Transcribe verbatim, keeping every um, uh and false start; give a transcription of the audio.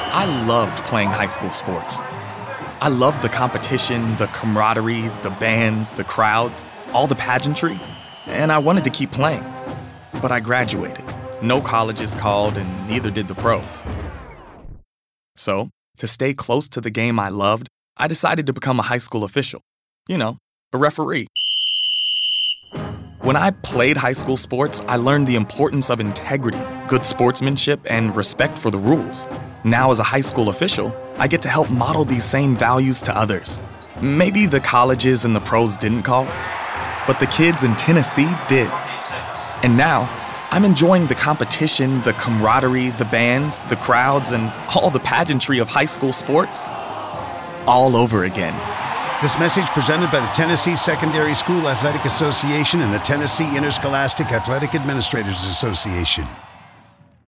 I loved playing high school sports. I loved the competition, the camaraderie, the bands, the crowds, all the pageantry, and I wanted to keep playing. But I graduated. No colleges called, and neither did the pros. So, to stay close to the game I loved, I decided to become a high school official. You know, a referee. When I played high school sports, I learned the importance of integrity, good sportsmanship, and respect for the rules. Now, as a high school official, I get to help model these same values to others. Maybe the colleges and the pros didn't call, but the kids in Tennessee did. And now, I'm enjoying the competition, the camaraderie, the bands, the crowds, and all the pageantry of high school sports all over again. This message presented by the Tennessee Secondary School Athletic Association and the Tennessee Interscholastic Athletic Administrators Association.